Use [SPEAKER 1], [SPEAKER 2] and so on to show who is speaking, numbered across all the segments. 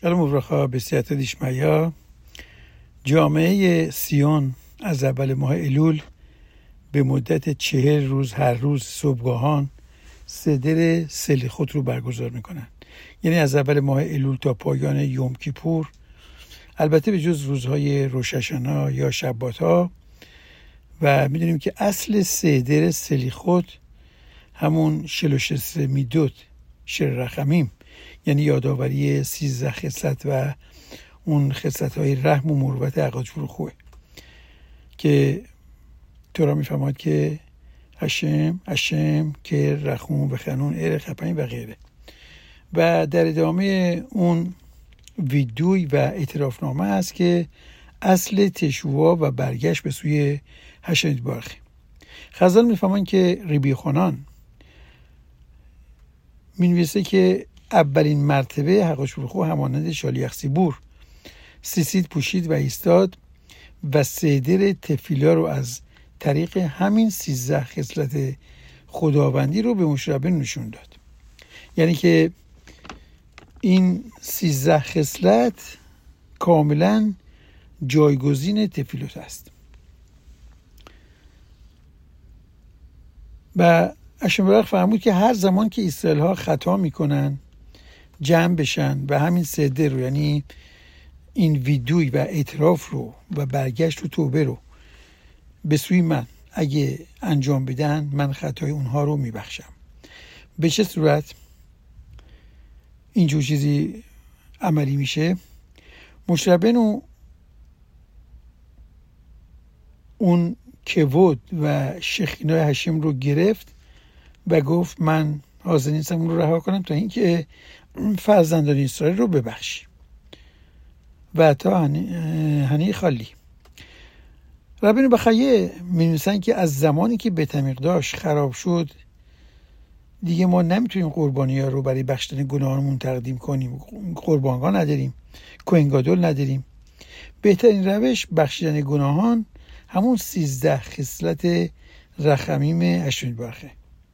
[SPEAKER 1] شلوم وبرخا به سیادت دیشمیا. جامعه سیون از اول ماه الول به مدت 40 روز هر روز صبحگاهان سدر سلیخوت رو برگزار میکنن. یعنی از اول ماه الول تا پایان یوم کیپور، البته به جز روزهای روش هاشانا یا شبات ها. و میدونیم که اصل سدر سلیخوت همون شلوشس میدوت شر رخمیم، یعنی یادآوری 13 خصلت و اون خصلت های رحم و مروت اقاج فروخوه که تورا میفهمد که هشم که رخون و خنون ار خپنی و غیره. و در ادامه اون ویدوی و اعترافنامه است که اصل تشووا و برگشت به سوی هشنید بارخی. خزال میفهمن که ریبی خانان مینویسه که اولین مرتبه حقاش فروخو همانند شالیخ سیبور سیسید پوشید و ایستاد و سدر تفیلا رو از طریق همین 13 خصلت خداوندی رو به مشربه نشون داد. یعنی که این 13 خصلت کاملا جایگزین تفیلوت است. و اشنبرخ فرمود که هر زمان که اسرائیل ها خطا میکنن جمع بشن و همین سدر رو، یعنی این ویدوی و اعتراف رو و برگشت و توبه رو به سوی من اگه انجام بدن، من خطای اونها رو میبخشم. به چه صورت اینجور چیزی عملی میشه؟ مشربنو اون کبود و شخینای هشم رو گرفت و گفت من حاضر نیستم اون رو رها کنم تا اینکه فرزندان اسرائیل رو ببخشی و تا هنی خالی. ربین بخیه می‌نویسن که از زمانی که بیت المقدس خراب شد دیگه ما نمیتونیم قربانی‌ها رو برای بخشیدن گناهانمون تقدیم کنیم. قربانگاه نداریم، کوهن گادول نداریم. بهترین روش بخشیدن گناهان همون 13 خصلت رخمیم اشنید بارخه.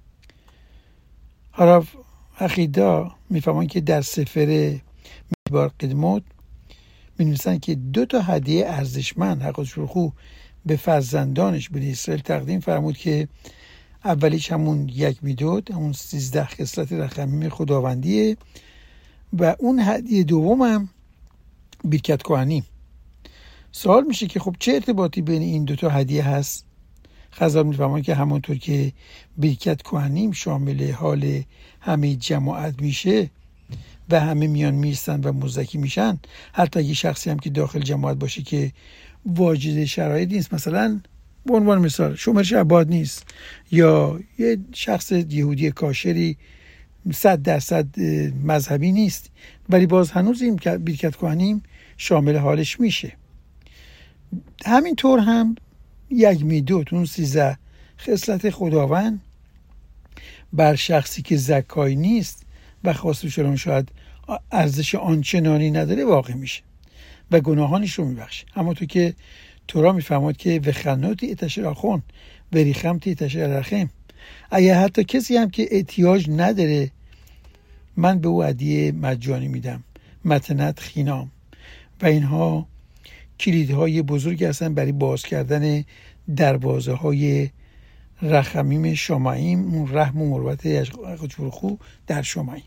[SPEAKER 1] حالا عقیدا میفهمن که در سفر میدبار قدموت می‌نویسن که 2 هدیه ارزشمند حقاش فروخو به فرزندانش به اسرائیل تقدیم فرمود که اولیش همون یک میدود، همون 13 خصلت رخمیم خداوندیه، و اون هدیه دوم هم برکت کهنی. سوال میشه که خب چه ارتباطی بین این 2 هدیه هست؟ خزال میفهمن که همونطور که برکت کهنیم شامل حال همه جماعت میشه و همه میان میستن و مزدکی میشن، حتی اگه شخصی هم که داخل جماعت باشه که واجد شرایط نیست، مثلا به عنوان مثال شومرش عباد نیست یا یه شخص یهودی کاشری 100% مذهبی نیست، ولی باز هنوز این برکت کهنیم شامل حالش میشه. همینطور هم یک میدود، اون 13 خصلت خداوند بر شخصی که زکای نیست و خواست شلون شاید ارزش آنچنانی نداره واقع میشه و گناهانش رو میبخشه. همونطور که تورا میفهمد که وخنوتی اتشر آخون وریخمتی اتشر رخم، اگه حتی کسی هم که احتیاج نداره من به او هدیه مجانی میدم، متنت خینام. و اینها کلیدهای بزرگی هستن برای باز کردن دروازه های رخمیم شامعیم، اون رحم و مروت اقاج فروخو در شامعیم.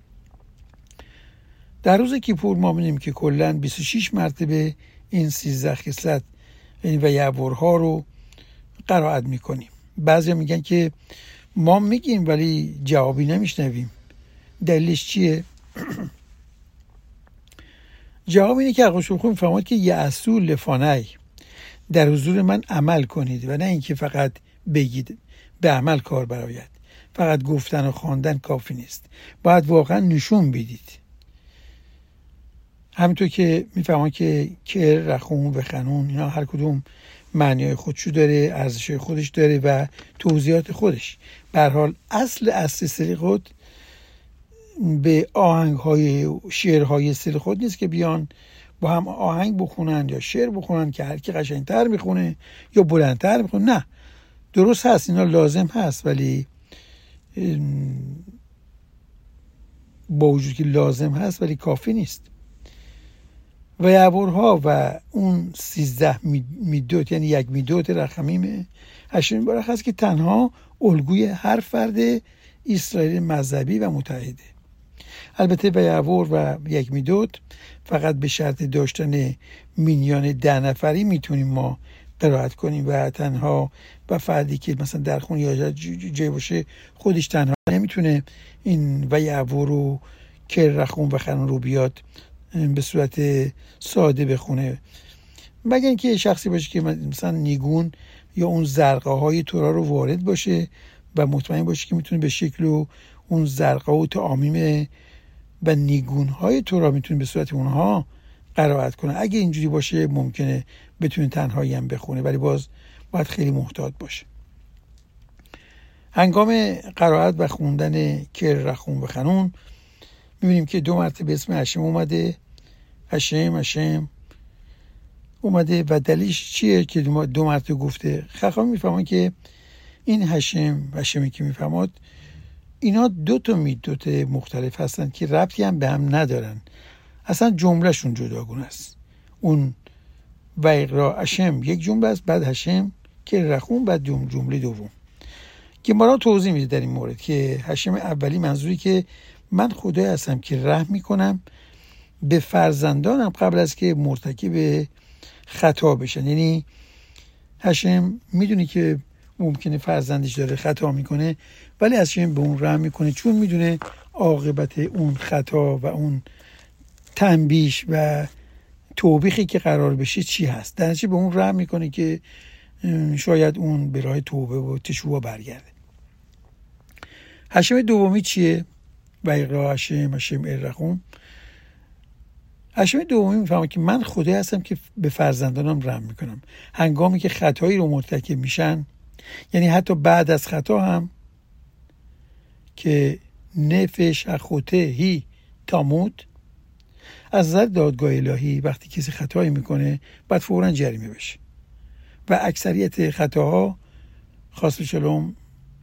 [SPEAKER 1] در روز کیپور ما می‌بینیم که کلاً 26 مرتبه این 13 خصلت و یعورها رو قرائت میکنیم. بعضی میگن که ما میگیم ولی جوابی نمیشنویم. دلیلش چیه؟ جواب اینه که اقاج فروخو میفهمد که یعصو لفانای، در حضور من عمل کنید و نه اینکه فقط بگید، به عمل کار برآید. فقط گفتن و خواندن کافی نیست، باید واقعا نشون بدید. همینطور که میفهمن که کر، رخون و خنون اینا هر کدوم معنیای خودشو داره، ارزشای خودش داره و توضیحات خودش. به هر حال اصل سلیخوت به آهنگ‌های شعرهای سلیخوت نیست که بیان با هم آهنگ بخونن یا شعر بخونن که هر کی قشنگتر میخونه یا بلندتر میخونه. نه، درست هست اینا لازم هست، ولی با وجود که لازم هست ولی کافی نیست. و یعورها و اون 13 میدوت، یعنی یک میدوت رخمیم هشم بارخ هست که تنها الگوی هر فرد اسرائیل مذهبی و متحده. البته و یعور و یک میدوت فقط به شرط داشتن مینیان 10 نفری میتونیم ما قرائت کنیم و تنها و فردی که مثلا در خون یا جای باشه خودش تنها نمیتونه این و یعور رو که رخون و خنون رو بیاد به صورت ساده بخونه، مگر اینکه شخصی باشه که مثلا نیگون یا اون زرقه های تورا رو وارد باشه و مطمئن باشه که میتونه به شکل و اون زرقه و تعامیم و نیگون های تورا میتونه به صورت اونها قرائت کنه. اگه اینجوری باشه ممکنه بتونه تنهایی هم بخونه، ولی باز باید خیلی محتاط باشه. هنگام قرائت و خوندن که رخون و خنون میبینیم که 2 مرتبه اسم هشم اومده، هشم اومده و دلیلش چیه که 2 مرتبه گفته؟ خخام میفهمن که این هشمی که میفهمد اینا 2 تا میدوت مختلف هستن که ربطی هم به هم ندارن، اصلا جملهشون جداگونه است. اون و اقرا هشم یک جمله است، بعد هشم که رخون، بعد جمله دوم که ما را توضیح میده در این مورد که هشم اولی منظوری که من خدای هستم که رحم میکنم به فرزندانم قبل از که مرتکب خطا بشن. یعنی هشم میدونی که ممکنه فرزندش داره خطا میکنه، ولی هشم به اون رحم میکنه چون میدونه عاقبت اون خطا و اون تنبیش و توبیخی که قرار بشه چی هست. در نتیجه به اون رحم میکنه که شاید اون به راه توبه و تشوع برگرده. هشم دومی چیه؟ و اقرا هشم الرحوم. هشم دومی میفهمه که من خدای هستم که به فرزندانم رحم میکنم هنگامی که خطایی رو مرتکب میشن، یعنی حتی بعد از خطا هم که نفش اخوته هی تاموت، از نظر دادگاه الهی وقتی کسی خطایی میکنه باید فوراً جریمه بشه و اکثریت خطاها خاص شلوم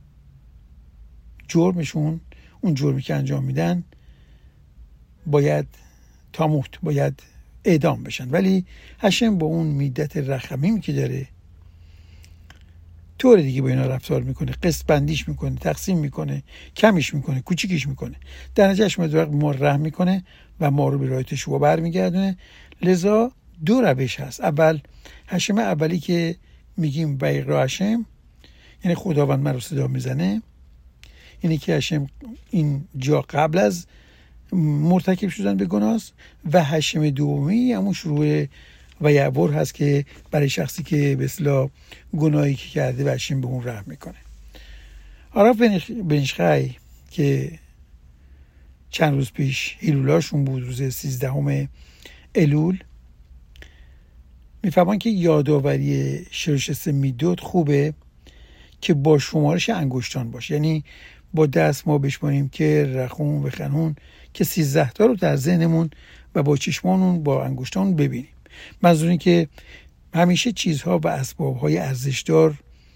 [SPEAKER 1] جرمشون، اون جرمی که انجام میدن باید تاموت، باید اعدام بشن. ولی هشم با اون میدت رخمیم که داره طور دیگه با اینا رفتار میکنه، قسط بندیش میکنه، تقسیم میکنه، کمیش میکنه، کوچیکش میکنه. در نتیجه ما رحم میکنه و ما رو به راه تشوع برمیگردونه. لذا 2 روش هست. اول هشم اولی که میگیم و اقرا هشم، یعنی خداوند من رو صدا میزنه، یعنی که هشم این جا قبل از مرتکب شدن به گناه، و هشم دومی همون شروع و یعور هست که برای شخصی که به اصطلاح گناهی که کرده و هشم به اون رحم میکنه. عرف بنشخی که چند روز پیش هیلولاشون بود، روز 13 الول، میفهمن که یادآوری شرشست میدود خوبه که با شمارش انگشتان باشه. یعنی با دست ما بشماریم که رخون و خنون که 13 تا رو در ذهنمون و با چشمانون با انگشتان ببینیم. منظور این که همیشه چیزها و اسبابهای ارزشدار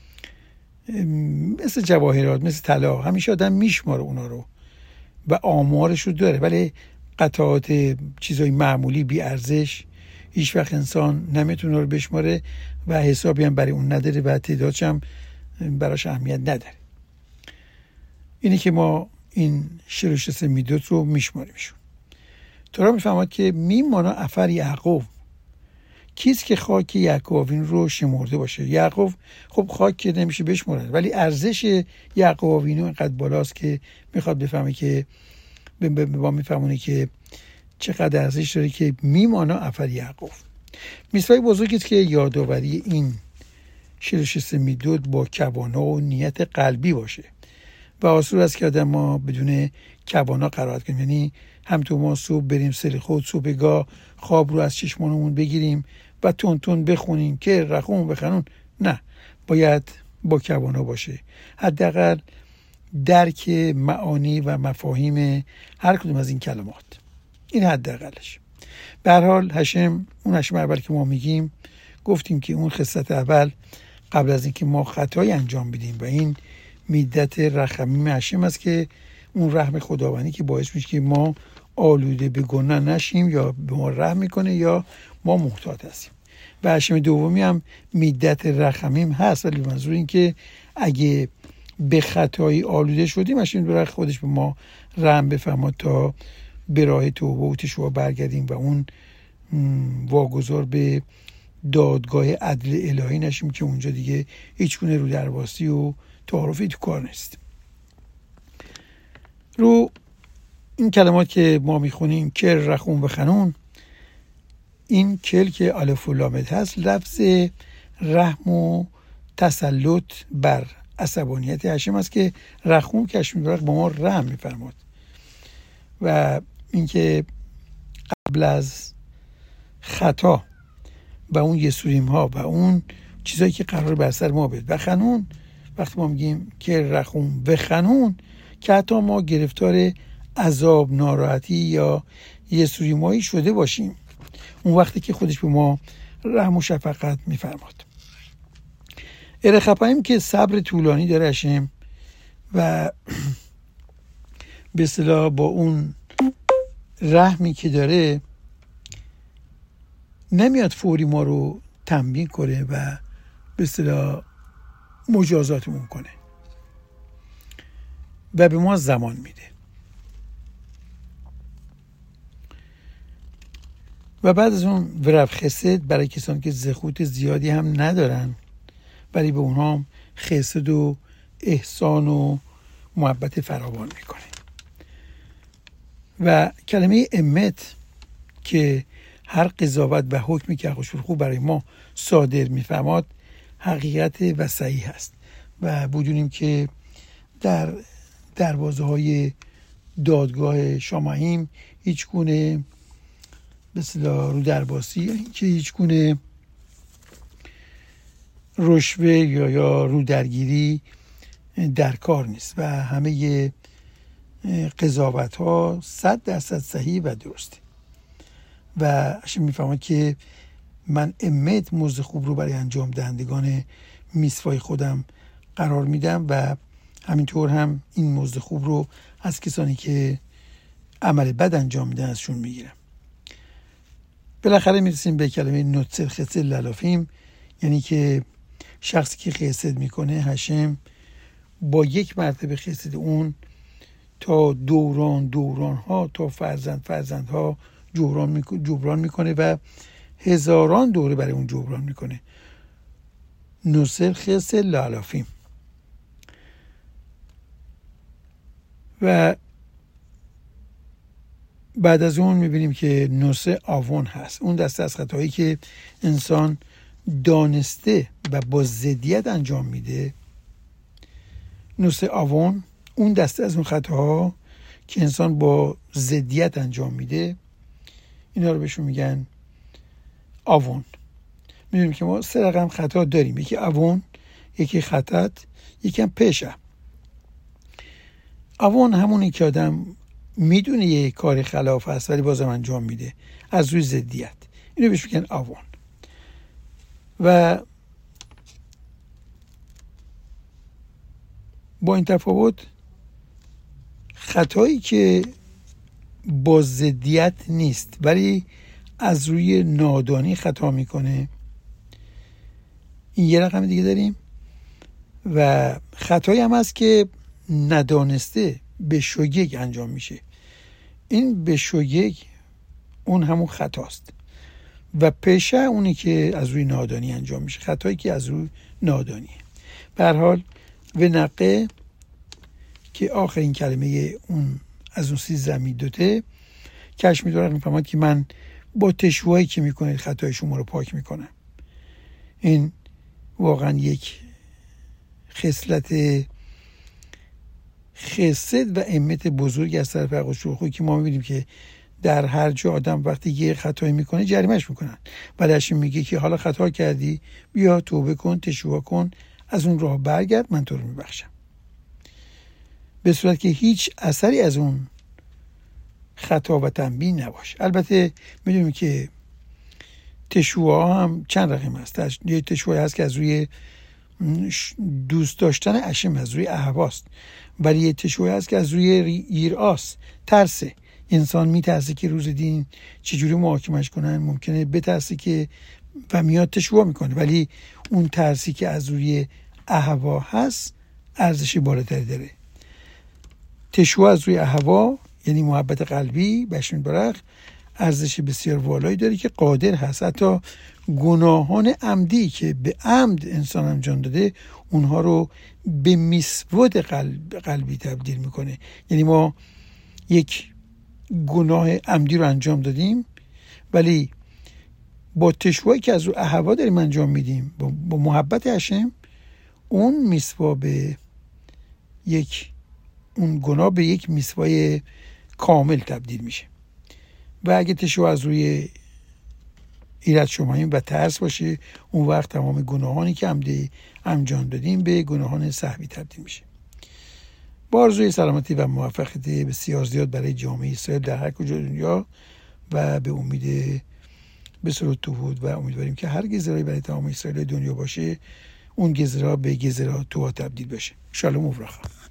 [SPEAKER 1] مثل جواهرات، مثل طلا، همیشه آدم میشماره اونا رو و آمارش رو داره، ولی قطعات چیزهای معمولی بی ارزش هیچ وقت انسان نمیتونه رو بشماره و حسابی هم برای اون نداره و تعدادش هم براش اهمیت نداره. اینه که ما این شرشت میدوت رو میشماریمشون. تورا میفهمد که میمانا افر یعقوب، کیست که خاک یعقوبین رو شمرده باشه. یعقوب خب خاک که نمیشه بشمرد، ولی ارزش یعقوبین اینقدر بالاست که میخواد بفهمه که با میفهمونه که چقدر ارزش داره که میمانا افر یعقوب. میسوای بزرگی است که یادآوری این شرشت میدود با کوانا و نیت قلبی باشه و آسور است که آدم ما بدون کوانا قرائت کنیم. یعنی همطور ما صبح بریم سر خود صبحگاه خواب رو از چشمانمون بگیریم و تون تون بخونیم که رخون بخنون، نه، باید با کوانا باشه. حداقل درک معانی و مفاهیم هر کدوم از این کلمات، این حداقلش. به هر حال هشم، اون هشم اول که ما میگیم، گفتیم که اون خصلت اول قبل از اینکه ما خطایی انجام بدیم و این میدت رحمیم هشم است که اون رحم خداوندی که باعث میشه که ما آلوده به گناه نشیم یا به ما رحم میکنه یا ما محتاط هستیم. و هشم دومی هم میدت رحمیم هست، ولی منظور این که اگه به خطایی آلوده شدیم هشم دوره خودش به ما رحم بفرماد تا به راه توبه و تشوع برگردیم و اون واگذار به دادگاه عدل الهی نشیم که اونجا دیگه هیچ گونه رو درباسی و تعارفی تو کار نیست. رو این کلمات که ما میخونیم کل، رخون و خنون، این کل که الف و لام هست لفظ رحم و تسلط بر عصبانیت هشم است که رخون که هشم با ما رحم میفرماد و اینکه قبل از خطا و اون یسوریم ها و اون چیزایی که قرار بر سر ما بیاد و خنون، وقتی ما میگیم که رخون و خنون که حتی ما گرفتار عذاب، ناراحتی یا یسوریمایی شده باشیم، اون وقتی که خودش به ما رحم و شفقت میفرماد. ارخپاییم که صبر طولانی داره هشم و به اصطلاح با اون رحمی که داره نمیاد فوری ما رو تنبیه کنه و به اصطلاح مجازاتمون کنه و به ما زمان میده. و بعد از اون ورف خسد برای کسانی که زخوت زیادی هم ندارن، ولی به اونها هم خسد و احسان و محبت فراوان میکنه. و کلمه امت که هر قضاوت و حکمی که خوب برای ما صادر میفرماد حقیقت و صحیح هست و بدونیم که در دروازه های دادگاه شامعیم هیچ گونه به اصطلاح رو درباسی، که هیچ گونه رشوه یا رو درگیری در کار نیست و همه قضاوت ها 100% صحیح و درسته. و اشون میفهمم که من امید مزد خوب رو برای انجام دهندگان میسوای خودم قرار میدم و همینطور هم این مزد خوب رو از کسانی که عمل بد انجام میدن ازشون میگیرم. بالاخره میرسیم به کلمه نوتسر خسد للافیم، یعنی که شخصی که خسد میکنه هشم با یک مرتبه خسد اون تا دوران ها تا فرزند ها جبران میکنه و هزاران دوره برای اون جبران میکنه. نوسر خسد للافیم. و بعد از اون میبینیم که نوسه آون هست، اون دسته از خطاهایی که انسان دانسته و با ضدیت انجام میده. نوسه آون اون دسته از اون خطاها که انسان با ضدیت انجام میده، اینا رو بهشون میگن آون. میدونیم که ما 3 رقم خطا داریم، یکی آون، یکی خطت، یکی هم پشه. آون همونی که آدم میدونه یه کار خلاف هست ولی بازم انجام میده از روی ضدیت، اینو بهش میگن آون. و با این تفاوت خطایی که با ضدیت نیست ولی از روی نادانی خطا میکنه، این یه رقم دیگه داریم. و خطایی هم هست که ندانسته به شوگگ انجام میشه، این به شوگگ اون همون خطاست. و پیشه اونی که از روی نادانی انجام میشه، خطایی که از روی نادانیه. به هر حال و نقه که آخرین کلمه اون از اون 13 میدوته کش میدارم میفهمد که من با تشوهایی که میکنید خطای شما رو پاک میکنم. این واقعا یک خصلت خسد و امت بزرگ از طرف حق شوخی که ما میبینیم که در هر جا آدم وقتی یه خطایی میکنه جریمش میکنن، ولی اشون میگه که حالا خطا کردی بیا توبه کن، تشوه کن، از اون راه برگرد، من تو رو میبخشم، به صورت که هیچ اثری از اون خطا و تنبیه نباشه. البته میدونیم که تشوه هم چند رقم هست. یه تشوه هست که از روی دوست داشتن اشم، از روی اهواست، ولی یه تشوه هست که از روی ایراس، ترسه، انسان میترسه که روز دین چجوری محاکمش کنن، ممکنه بترسه که و میاد تشویق میکنه، ولی اون ترسی که از روی اهوا هست ارزش بالاتری داره. تشویق از روی اهوا یعنی محبت قلبی بشمید برق ارزش بسیار والایی داره که قادر هست حتی گناهان عمدی که به عمد انسان انجام داده اونها رو به مسود قلبی تبدیل میکنه. یعنی ما یک گناه عمدی رو انجام دادیم ولی با تشویقی که از رو اهوا داریم انجام میدیم، با محبت هشم، اون مسوا به اون گناه به یک مسوای کامل تبدیل میشه. و اگه تشویق از روی ایراد شماییم و ترس باشه، اون وقت تمام گناهانی که عمدی انجام دادیم به گناهان سهوی تبدیل میشه. با آرزوی سلامتی و موفقیت بسیار زیاد برای جامعه اسرائیل در هر کجا دنیا و به امید به سرود توحید و امیدواریم که هر گزرایی برای تمام اسرائیل دنیا باشه اون گزرا به گزرا توحید تبدیل بشه. شالوم و برخا.